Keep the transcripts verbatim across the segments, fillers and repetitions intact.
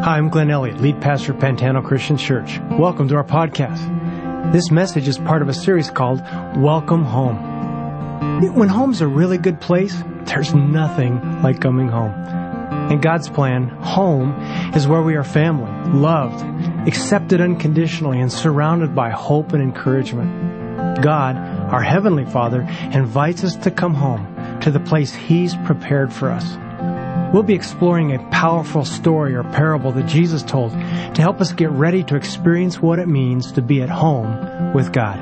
Hi, I'm Glenn Elliott, lead pastor of Pantano Christian Church. Welcome to our podcast. This message is part of a series called Welcome Home. When home's a really good place, there's nothing like coming home. In God's plan, home is where we are family, loved, accepted unconditionally, and surrounded by hope and encouragement. God, our Heavenly Father, invites us to come home to the place He's prepared for us. We'll be exploring a powerful story or parable that Jesus told to help us get ready to experience what it means to be at home with God.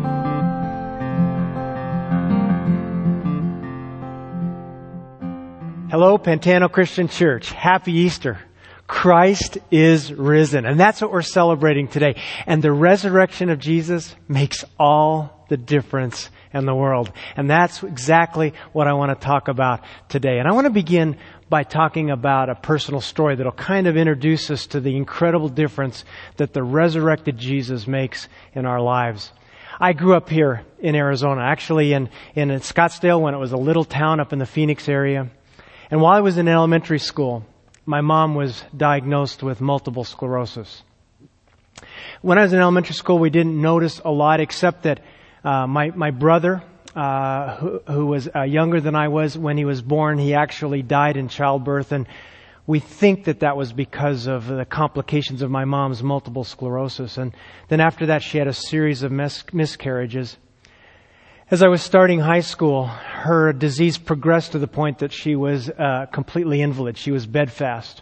Hello, Pantano Christian Church. Happy Easter. Christ is risen. And that's what we're celebrating today. And the resurrection of Jesus makes all the difference in the world. And that's exactly what I want to talk about today. And I want to begin by talking about a personal story that'll kind of introduce us to the incredible difference that the resurrected Jesus makes in our lives. I grew up here in Arizona, actually in, in Scottsdale when it was a little town up in the Phoenix area. And while I was in elementary school, my mom was diagnosed with multiple sclerosis. When I was in elementary school, we didn't notice a lot except that uh, my, my brother, uh, who, who was uh, younger than I was when he was born, he actually died in childbirth. And we think that that was because of the complications of my mom's multiple sclerosis. And then after that, she had a series of mis- miscarriages. As I was starting high school, her disease progressed to the point that she was uh, completely invalid. She was bedfast.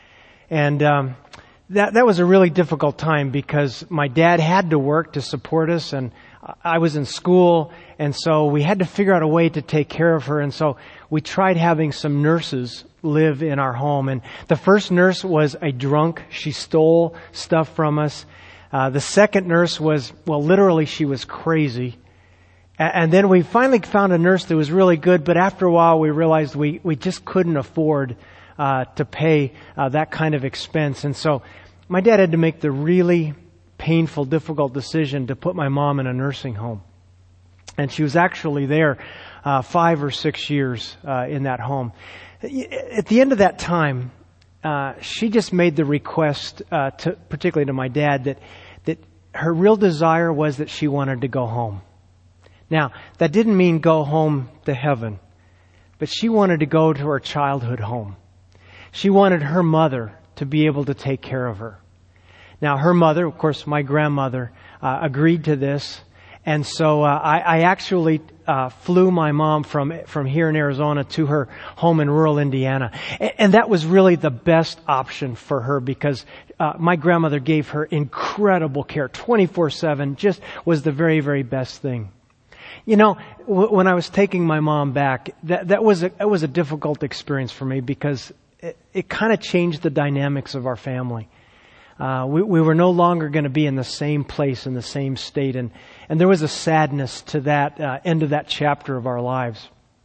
And um, that that was a really difficult time because my dad had to work to support us, and I was in school, and so we had to figure out a way to take care of her. And so we tried having some nurses live in our home. And the first nurse was a drunk. She stole stuff from us. Uh, the second nurse was, well, literally she was crazy. And then we finally found a nurse that was really good, but after a while we realized we, we just couldn't afford uh, to pay uh, that kind of expense. And so my dad had to make the really painful, difficult decision to put my mom in a nursing home. And she was actually there uh, five or six years uh, in that home. At the end of that time, uh, she just made the request, uh, to, particularly to my dad, that that her real desire was that she wanted to go home. Now, that didn't mean go home to heaven, but she wanted to go to her childhood home. She wanted her mother to be able to take care of her. Now, her mother, of course, my grandmother, uh, agreed to this. And so uh, I, I actually uh, flew my mom from from here in Arizona to her home in rural Indiana. And, and that was really the best option for her because uh, my grandmother gave her incredible care, twenty-four seven, just was the very, very best thing. You know, w- when I was taking my mom back, that, that was a, that was a difficult experience for me because it, it kind of changed the dynamics of our family. Uh, we, we were no longer going to be in the same place, in the same state, and, and there was a sadness to that uh, end of that chapter of our lives.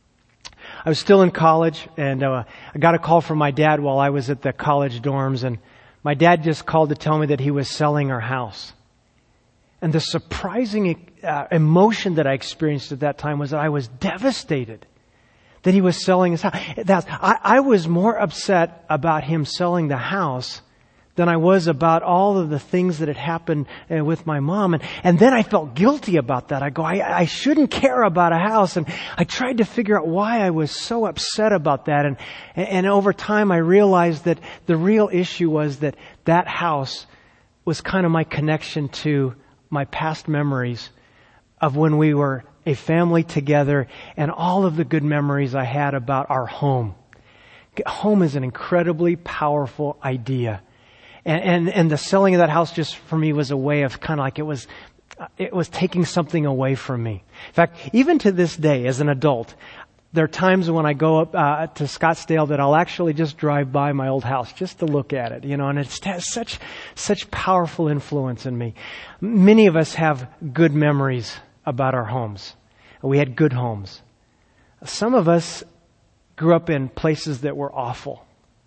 I was still in college, and uh, I got a call from my dad while I was at the college dorms, and my dad just called to tell me that he was selling our house. And the surprising uh, emotion that I experienced at that time was that I was devastated that he was selling his house. That's, I, I was more upset about him selling the house than I was about all of the things that had happened uh, with my mom. And, and then I felt guilty about that. I go, I, I shouldn't care about a house. And I tried to figure out why I was so upset about that. And, and over time I realized that the real issue was that that house was kind of my connection to my past memories of when we were a family together and all of the good memories I had about our home. Home is an incredibly powerful idea. And, and, and the selling of that house just for me was a way of kind of like it was, it was taking something away from me. In fact, even to this day as an adult, there are times when I go up uh, to Scottsdale that I'll actually just drive by my old house just to look at it, you know, and it has such, such powerful influence in me. Many of us have good memories about our homes. We had good homes. Some of us grew up in places that were awful.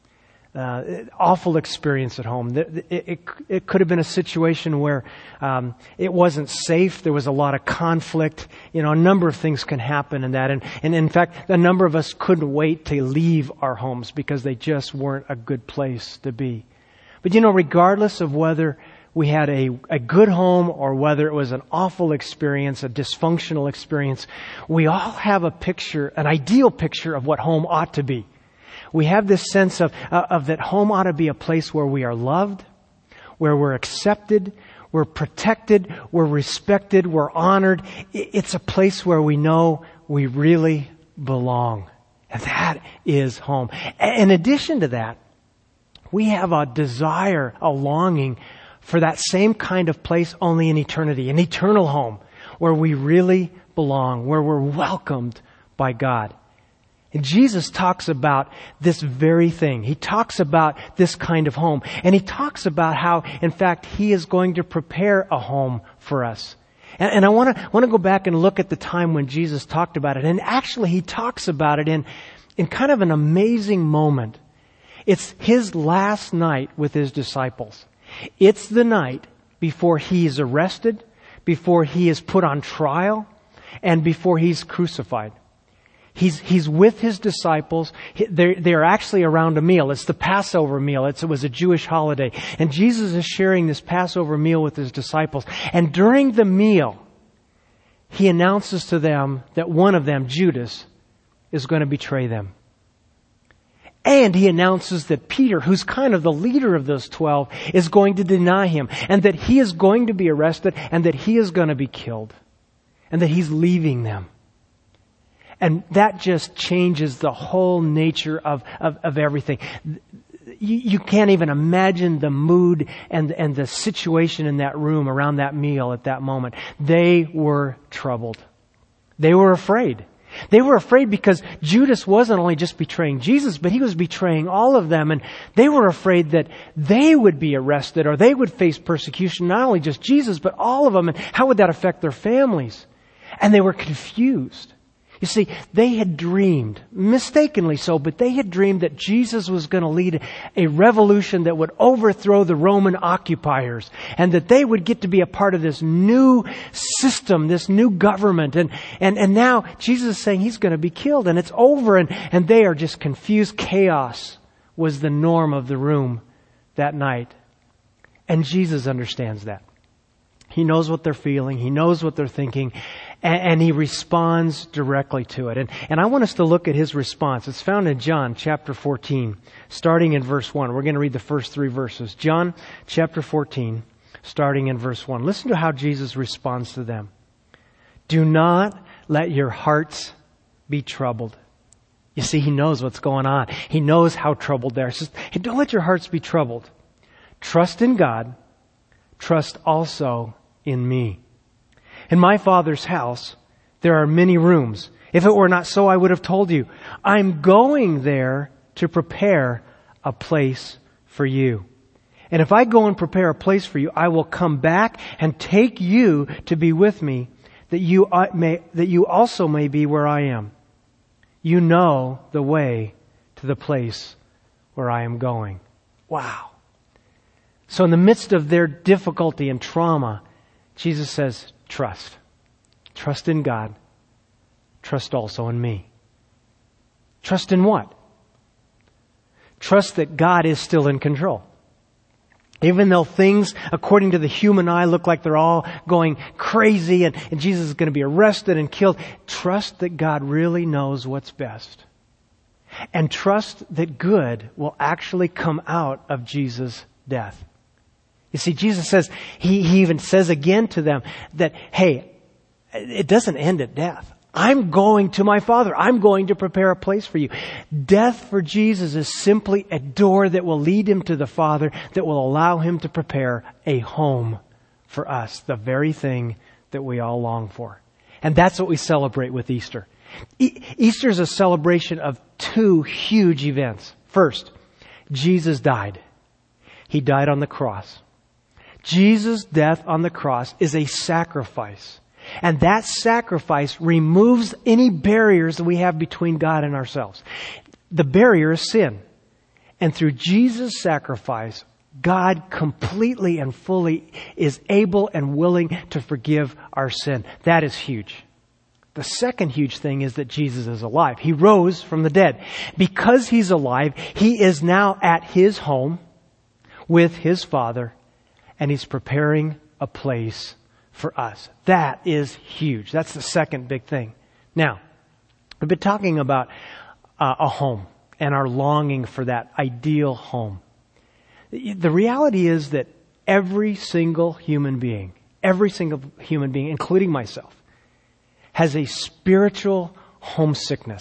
Uh, awful experience at home. It, it, it could have been a situation where um, it wasn't safe. There was a lot of conflict. You know, a number of things can happen in that. And, and in fact, a number of us couldn't wait to leave our homes because they just weren't a good place to be. But you know, regardless of whether we had a, a good home or whether it was an awful experience, a dysfunctional experience, we all have a picture, an ideal picture of what home ought to be. We have this sense of, uh, of that home ought to be a place where we are loved, where we're accepted, we're protected, we're respected, we're honored. It's a place where we know we really belong. And that is home. In addition to that, we have a desire, a longing for that same kind of place only in eternity, an eternal home where we really belong, where we're welcomed by God. And Jesus talks about this very thing. He talks about this kind of home. And He talks about how, in fact, He is going to prepare a home for us. And, and I want to want to go back and look at the time when Jesus talked about it. And actually, He talks about it in, in kind of an amazing moment. It's His last night with His disciples. It's the night before He is arrested, before He is put on trial, and before He's crucified. He's, he's with His disciples. They're, they're actually around a meal. It's the Passover meal. It's, it was a Jewish holiday. And Jesus is sharing this Passover meal with His disciples. And during the meal, He announces to them that one of them, Judas, is going to betray them. And He announces that Peter, who's kind of the leader of those twelve, is going to deny Him. And that he is going to be arrested and that he is going to be killed. And that He's leaving them. And that just changes the whole nature of, of, of everything. You, you can't even imagine the mood and, and the situation in that room around that meal at that moment. They were troubled. They were afraid. They were afraid because Judas wasn't only just betraying Jesus, but he was betraying all of them. And they were afraid that they would be arrested or they would face persecution, not only just Jesus, but all of them. And how would that affect their families? And they were confused. You see, they had dreamed, mistakenly so, but they had dreamed that Jesus was going to lead a revolution that would overthrow the Roman occupiers and that they would get to be a part of this new system, this new government. And, and, and now Jesus is saying He's going to be killed and it's over and, and they are just confused. Chaos was the norm of the room that night. And Jesus understands that. He knows what they're feeling. He knows what they're thinking. And, and He responds directly to it. And, and I want us to look at His response. It's found in John chapter fourteen, starting in verse one. We're going to read the first three verses. John chapter fourteen, starting in verse one. Listen to how Jesus responds to them. Do not let your hearts be troubled. You see, He knows what's going on. He knows how troubled they are. He says, hey, don't let your hearts be troubled. Trust in God. Trust also in me. In my Father's house, there are many rooms. If it were not so, I would have told you. I'm going there to prepare a place for you. And if I go and prepare a place for you, I will come back and take you to be with me, that you may, that you also may be where I am. You know the way to the place where I am going. Wow. So in the midst of their difficulty and trauma, Jesus says, trust. Trust in God. Trust also in me. Trust in what? Trust that God is still in control. Even though things, according to the human eye, look like they're all going crazy and, and Jesus is going to be arrested and killed, trust that God really knows what's best. And trust that good will actually come out of Jesus' death. You see, Jesus says, he, he even says again to them that, hey, it doesn't end at death. I'm going to my Father. I'm going to prepare a place for you. Death for Jesus is simply a door that will lead Him to the Father, that will allow Him to prepare a home for us, the very thing that we all long for. And that's what we celebrate with Easter. E- Easter is a celebration of two huge events. First, Jesus died. He died on the cross. Jesus' death on the cross is a sacrifice. And that sacrifice removes any barriers that we have between God and ourselves. The barrier is sin. And through Jesus' sacrifice, God completely and fully is able and willing to forgive our sin. That is huge. The second huge thing is that Jesus is alive. He rose from the dead. Because He's alive, He is now at His home, with His Father, and He's preparing a place for us. That is huge. That's the second big thing. Now, we've been talking about uh, a home and our longing for that ideal home. The reality is that every single human being, every single human being, including myself, has a spiritual homesickness.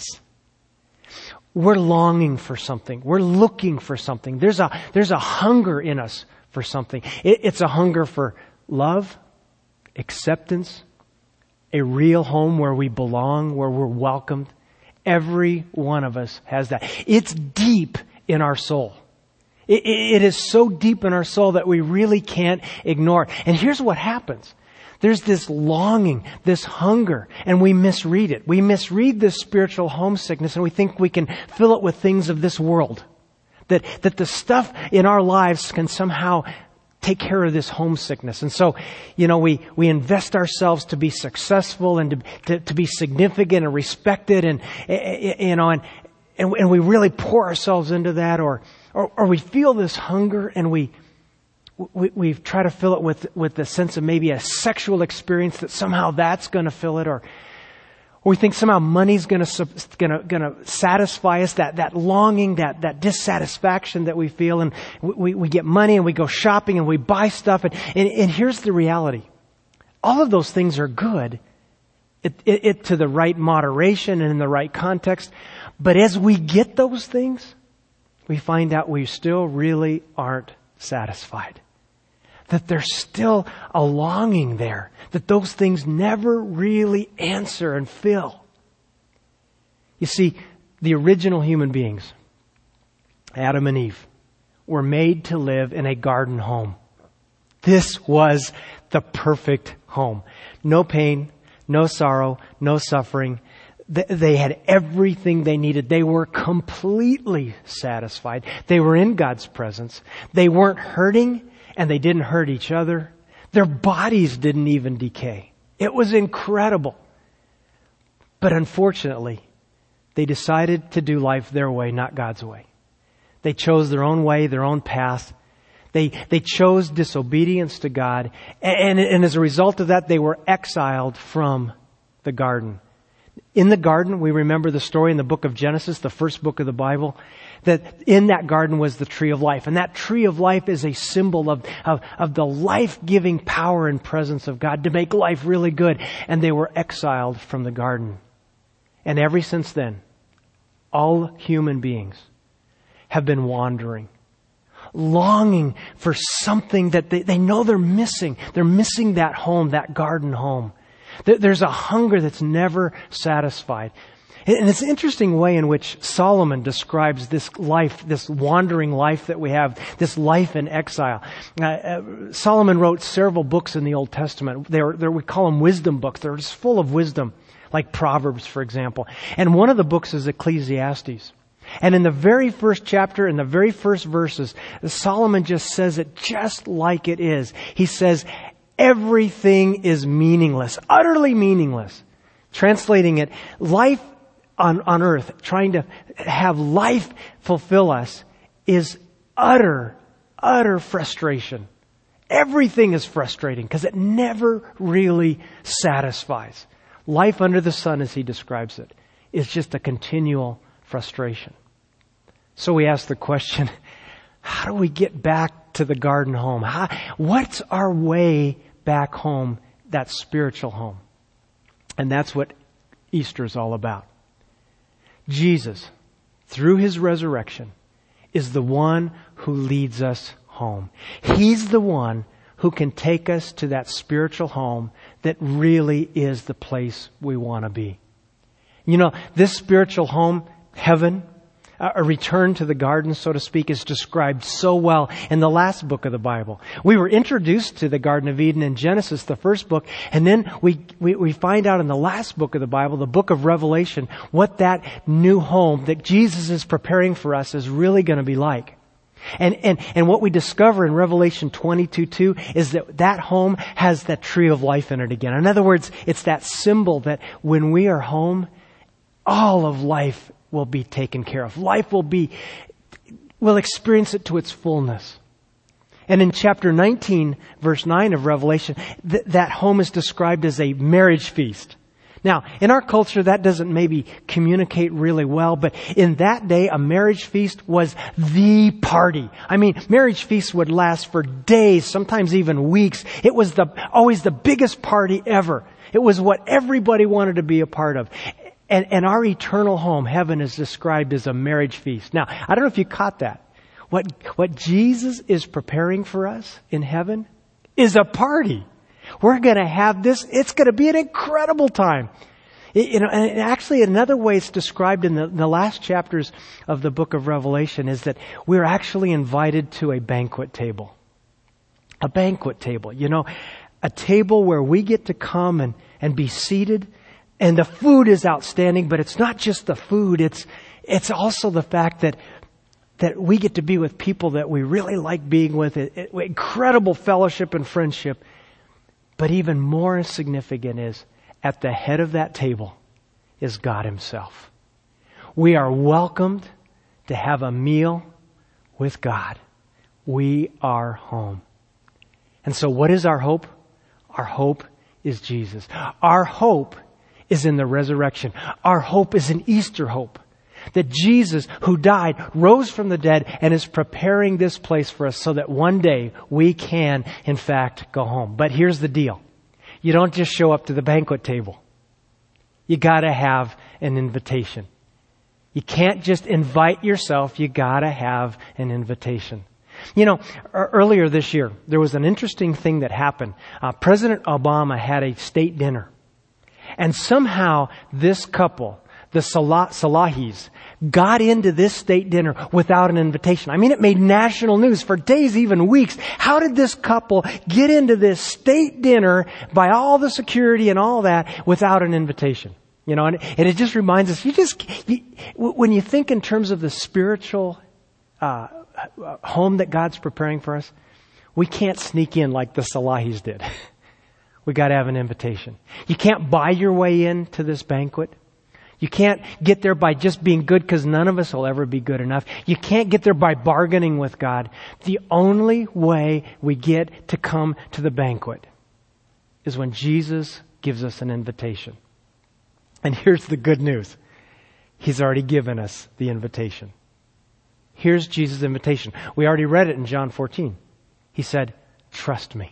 We're longing for something. We're looking for something. There's a, there's a hunger in us for something. It, it's a hunger for love, acceptance, a real home where we belong, where we're welcomed. Every one of us has that. It's deep in our soul. It, it is so deep in our soul that we really can't ignore it. And here's what happens. There's this longing, this hunger, and we misread it. We misread this spiritual homesickness, and we think we can fill it with things of this world. That, that the stuff in our lives can somehow take care of this homesickness. And so, you know, we, we invest ourselves to be successful and to, to, to be significant and respected, and, you know, and, and, and we really pour ourselves into that, or, or, or we feel this hunger and we, We, we try to fill it with, with the sense of maybe a sexual experience, that somehow that's going to fill it, or, or we think somehow money's going to going to going to satisfy us, that that longing, that that dissatisfaction that we feel, and we we get money and we go shopping and we buy stuff, and and, and here's the reality: all of those things are good, it, it, it to the right moderation and in the right context, but as we get those things, we find out we still really aren't satisfied. That there's still a longing there. That those things never really answer and fill. You see, the original human beings, Adam and Eve, were made to live in a garden home. This was the perfect home. No pain, no sorrow, no suffering. They had everything they needed. They were completely satisfied. They were in God's presence. They weren't hurting, and they didn't hurt each other. Their bodies didn't even decay. It was incredible. But unfortunately, they decided to do life their way, not God's way. They chose their own way, their own path. They, they chose disobedience to God. And, and as a result of that, they were exiled from the garden. In the garden, we remember the story in the book of Genesis, the first book of the Bible, that in that garden was the tree of life. And that tree of life is a symbol of, of, of the life-giving power and presence of God to make life really good. And they were exiled from the garden. And ever since then, all human beings have been wandering, longing for something that they, they know they're missing. They're missing that home, that garden home. There's a hunger that's never satisfied. And it's an interesting way in which Solomon describes this life, this wandering life that we have, this life in exile. Uh, uh, Solomon wrote several books in the Old Testament. They're, they're, we call them wisdom books. They're just full of wisdom, like Proverbs, for example. And one of the books is Ecclesiastes. And in the very first chapter, in the very first verses, Solomon just says it just like it is. He says, everything is meaningless, utterly meaningless. Translating it, life on, on earth, trying to have life fulfill us, is utter, utter frustration. Everything is frustrating because it never really satisfies. Life under the sun, as he describes it, is just a continual frustration. So we ask the question, how do we get back to the garden home? How, what's our way back home, that spiritual home? And that's what Easter is all about. Jesus, through His resurrection, is the one who leads us home. He's the one who can take us to that spiritual home that really is the place we want to be. You know, this spiritual home, heaven, a return to the garden, so to speak, is described so well in the last book of the Bible. We were introduced to the Garden of Eden in Genesis, the first book, and then we, we, we find out in the last book of the Bible, the book of Revelation, what that new home that Jesus is preparing for us is really going to be like. And, and, and what we discover in Revelation twenty-two two is that that home has that tree of life in it again. In other words, it's that symbol that when we are home, all of life will be taken care of. Life will be, we'll experience it to its fullness. And in chapter nineteen, verse nine of Revelation, th- that home is described as a marriage feast. Now, in our culture, that doesn't maybe communicate really well, but in that day, a marriage feast was the party. I mean, marriage feasts would last for days, sometimes even weeks. It was the always the biggest party ever. It was what everybody wanted to be a part of. And, and our eternal home, heaven, is described as a marriage feast. Now, I don't know if you caught that. What, what Jesus is preparing for us in heaven is a party. We're going to have this. It's going to be an incredible time. It, you know, and actually another way it's described in the, in the last chapters of the book of Revelation is that we're actually invited to a banquet table. A banquet table. You know, a table where we get to come and, and be seated. And the food is outstanding, but it's not just the food. It's, it's also the fact that that we get to be with people that we really like being with. It, it, incredible fellowship and friendship. But even more significant is, at the head of that table is God Himself. We are welcomed to have a meal with God. We are home. And so what is our hope? Our hope is Jesus. Our hope is in the resurrection. Our hope is an Easter hope. That Jesus, who died, rose from the dead and is preparing this place for us so that one day we can, in fact, go home. But here's the deal. You don't just show up to the banquet table. You gotta have an invitation. You can't just invite yourself. You gotta have an invitation. You know, earlier this year, there was an interesting thing that happened. Uh, President Obama had a state dinner. And somehow this couple, the Salah, Salahis, got into this state dinner without an invitation. I mean, it made national news for days, even weeks. How did this couple get into this state dinner by all the security and all that without an invitation? You know, and, and it just reminds us, you just, you, when you think in terms of the spiritual uh, home that God's preparing for us, we can't sneak in like the Salahis did. We got to have an invitation. You can't buy your way into this banquet. You can't get there by just being good, because none of us will ever be good enough. You can't get there by bargaining with God. The only way we get to come to the banquet is when Jesus gives us an invitation. And here's the good news. He's already given us the invitation. Here's Jesus' invitation. We already read it in John fourteen. He said, trust me.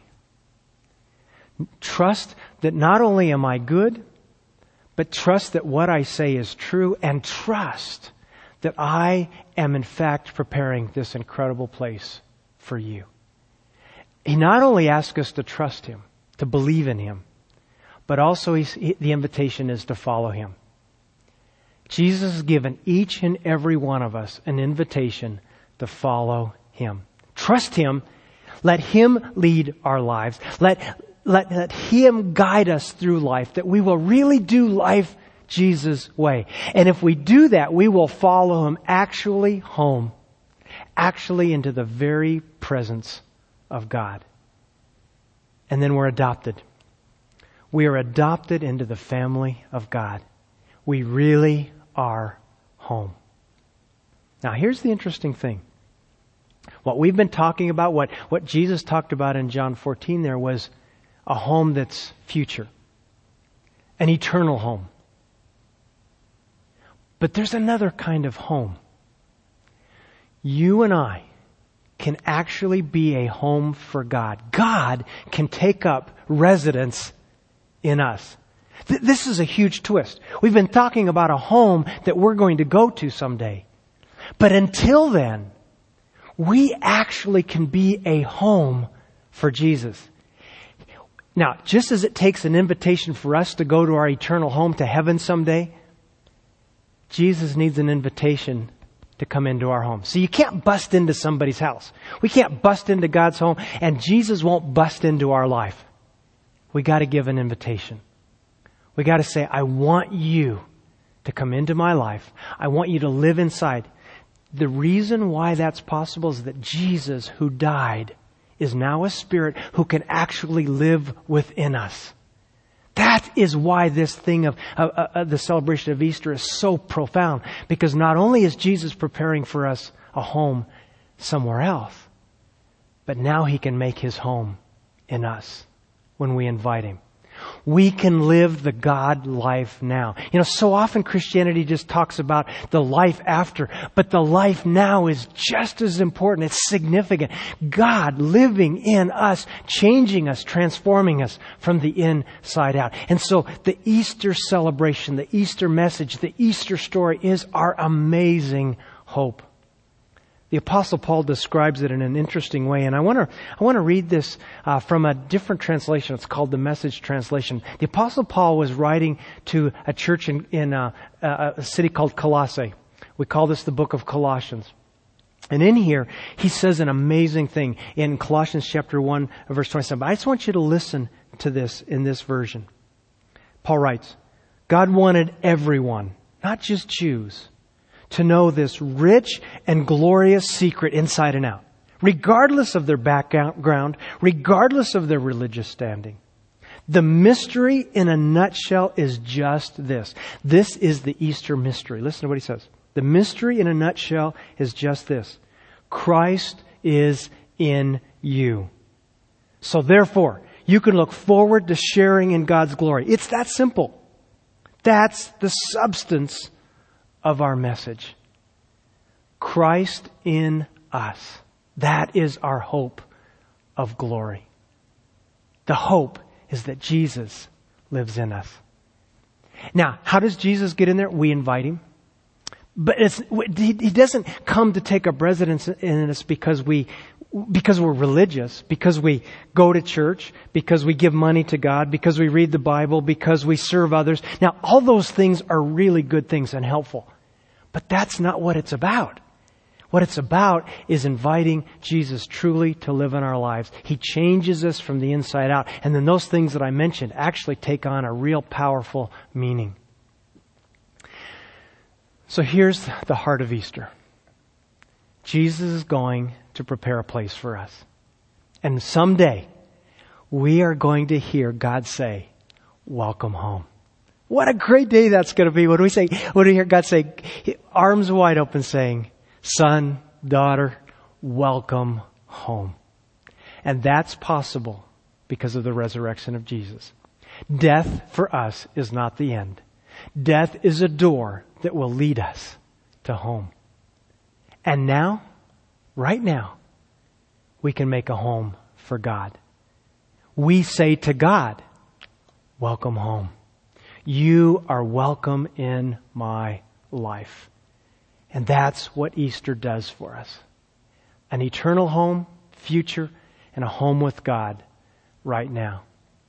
Trust that not only am I good, but trust that what I say is true, and trust that I am in fact preparing this incredible place for you. He not only asks us to trust Him, to believe in Him, but also he's, the invitation is to follow Him. Jesus has given each and every one of us an invitation to follow Him. Trust Him. Let Him lead our lives. Let Let, let Him guide us through life, that we will really do life Jesus' way. And if we do that, we will follow Him actually home, actually into the very presence of God. And then we're adopted. We are adopted into the family of God. We really are home. Now, here's the interesting thing. What we've been talking about, what, what Jesus talked about in John fourteen there was a home that's future. An eternal home. But there's another kind of home. You and I can actually be a home for God. God can take up residence in us. Th- this is a huge twist. We've been talking about a home that we're going to go to someday. But until then, we actually can be a home for Jesus. Now, just as it takes an invitation for us to go to our eternal home to heaven someday, Jesus needs an invitation to come into our home. So you can't bust into somebody's house. We can't bust into God's home, and Jesus won't bust into our life. We got to give an invitation. We got to say, I want you to come into my life. I want you to live inside. The reason why that's possible is that Jesus, who died, is now a Spirit who can actually live within us. That is why this thing of uh, uh, the celebration of Easter is so profound. Because not only is Jesus preparing for us a home somewhere else, But now He can make His home in us when we invite Him. We can live the God life now. You know, so often Christianity just talks about the life after, but the life now is just as important. It's significant. God living in us, changing us, transforming us from the inside out. And so the Easter celebration, the Easter message, the Easter story is our amazing hope. The Apostle Paul describes it in an interesting way, and I want to I want to read this uh, from a different translation. It's called the Message translation. The Apostle Paul was writing to a church in, in uh, a, a city called Colossae. We call this the book of Colossians. And in here, he says an amazing thing in Colossians chapter one, verse twenty-seven. But I just want you to listen to this in this version. Paul writes, God wanted everyone, not just Jews, to know this rich and glorious secret inside and out, regardless of their background, regardless of their religious standing. The mystery in a nutshell is just this. This is the Easter mystery. Listen to what he says. The mystery in a nutshell is just this. Christ is in you. So therefore, you can look forward to sharing in God's glory. It's that simple. That's the substance of our message. Christ in us. That is our hope of glory. The hope is that Jesus lives in us. Now, how does Jesus get in there? We invite Him. But it's, He doesn't come to take up residence in us because we, because we're religious, because we go to church, because we give money to God, because we read the Bible, because we serve others. Now, all those things are really good things and helpful. But that's not what it's about. What it's about is inviting Jesus truly to live in our lives. He changes us from the inside out. And then those things that I mentioned actually take on a real powerful meaning. So here's the heart of Easter. Jesus is going to prepare a place for us. And someday, we are going to hear God say, welcome home. What a great day that's going to be when we say, when we hear God say, arms wide open saying, son, daughter, welcome home. And that's possible because of the resurrection of Jesus. Death for us is not the end. Death is a door that will lead us to home. And now, right now, we can make a home for God. We say to God, welcome home. You are welcome in my life. And that's what Easter does for us. An eternal home, future, and a home with God right now.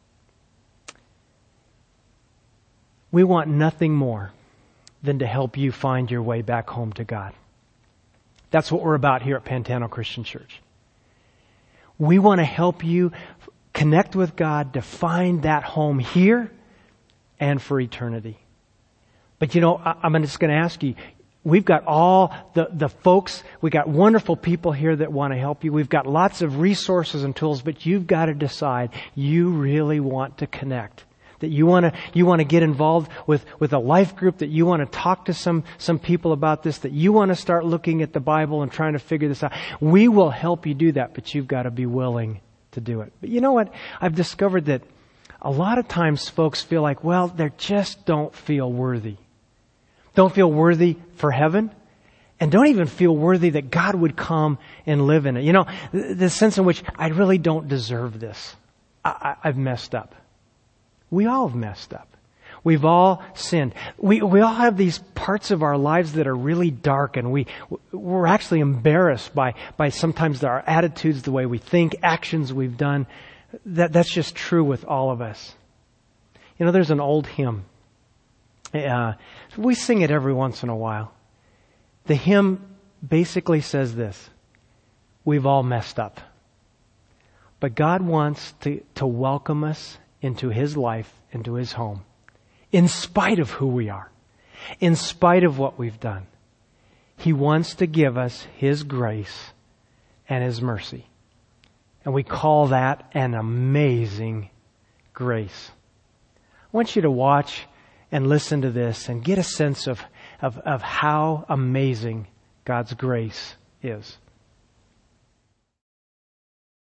We want nothing more than to help you find your way back home to God. That's what we're about here at Pantano Christian Church. We want to help you connect with God to find that home here and for eternity. But you know, I'm just going to ask you, we've got all the, the folks, we've got wonderful people here that want to help you. We've got lots of resources and tools, but you've got to decide you really want to connect. That you want to, you want to get involved with, with a life group, that you want to talk to some, some people about this, that you want to start looking at the Bible and trying to figure this out. We will help you do that, but you've got to be willing to do it. But you know what? I've discovered that a lot of times folks feel like, well, they just don't feel worthy. Don't feel worthy for heaven, and don't even feel worthy that God would come and live in it. You know, the sense in which I really don't deserve this. I, I, I've messed up. We all have messed up. We've all sinned. We we all have these parts of our lives that are really dark, and we we're actually embarrassed by by sometimes our attitudes, the way we think, actions we've done. That that's just true with all of us. You know, there's an old hymn. Uh, we sing it every once in a while. The hymn basically says this: we've all messed up, but God wants to to welcome us into His life, into His home, in spite of who we are, in spite of what we've done. He wants to give us His grace and His mercy. And we call that an amazing grace. I want you to watch and listen to this and get a sense of, of, of how amazing God's grace is.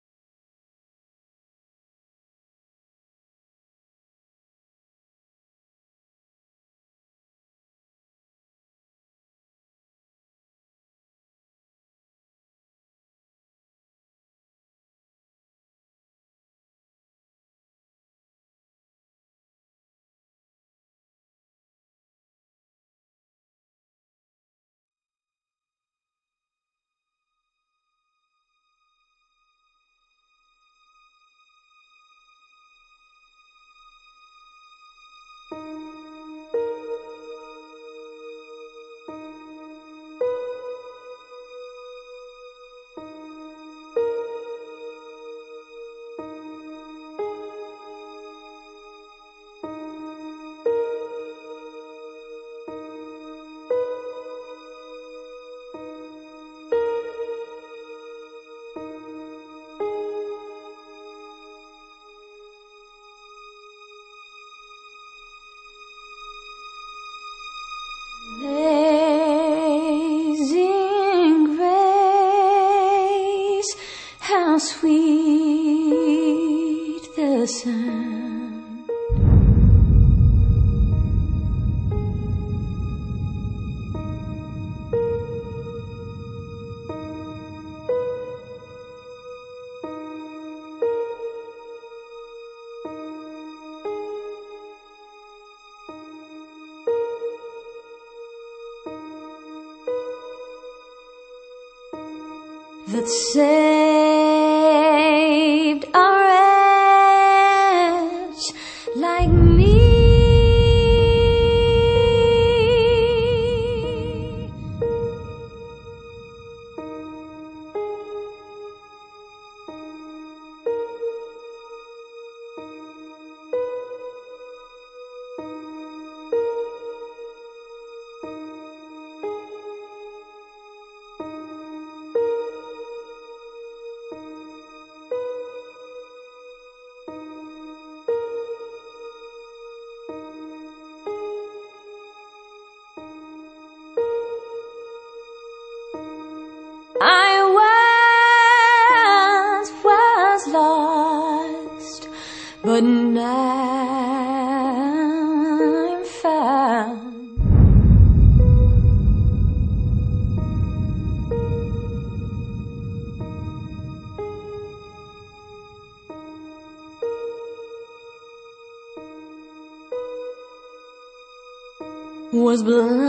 sweet the sound. That saved a wretch like me. I once was lost, but now I'm found. Was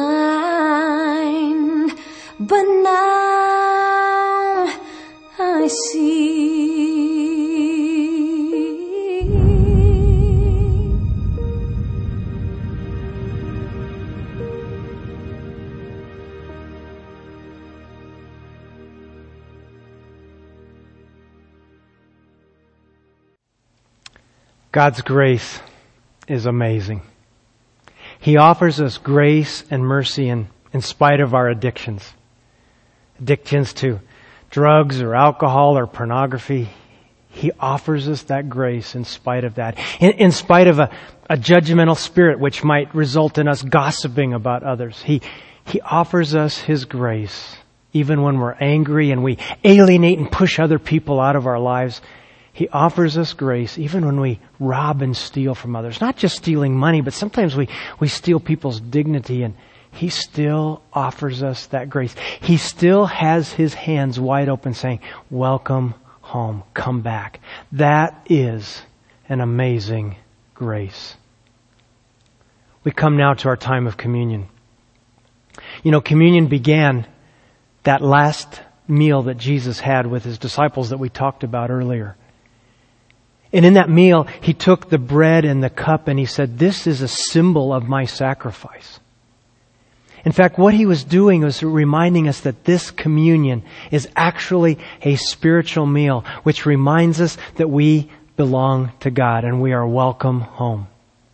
blind, but now I see. God's grace is amazing. He offers us grace and mercy in, in spite of our addictions. Addictions to drugs or alcohol or pornography. He offers us that grace in spite of that. In, in spite of a, a judgmental spirit which might result in us gossiping about others. He, he offers us His grace. Even when we're angry and we alienate and push other people out of our lives. He offers us grace even when we rob and steal from others. Not just stealing money, but sometimes we, we steal people's dignity, and He still offers us that grace. He still has His hands wide open saying, welcome home, come back. That is an amazing grace. We come now to our time of communion. You know, communion began that last meal that Jesus had with His disciples that we talked about earlier. And in that meal, He took the bread and the cup and He said, this is a symbol of my sacrifice. In fact, what He was doing was reminding us that this communion is actually a spiritual meal, which reminds us that we belong to God and we are welcome home.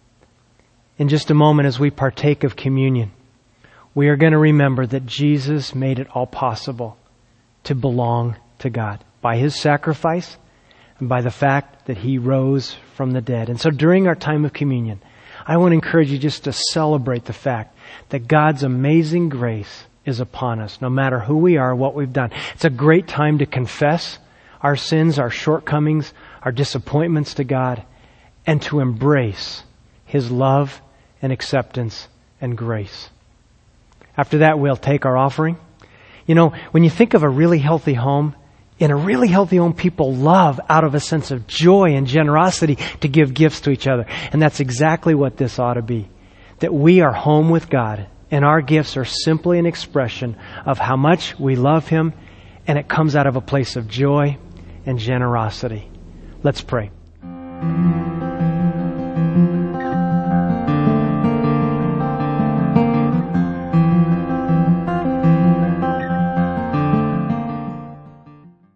In just a moment, as we partake of communion, we are going to remember that Jesus made it all possible to belong to God by His sacrifice and by the fact that He rose from the dead. And so during our time of communion, I want to encourage you just to celebrate the fact that God's amazing grace is upon us, no matter who we are, what we've done. It's a great time to confess our sins, our shortcomings, our disappointments to God, and to embrace His love and acceptance and grace. After that, we'll take our offering. You know, when you think of a really healthy home, in a really healthy home, people love out of a sense of joy and generosity to give gifts to each other. And that's exactly what this ought to be. That we are home with God, and our gifts are simply an expression of how much we love Him, and it comes out of a place of joy and generosity. Let's pray.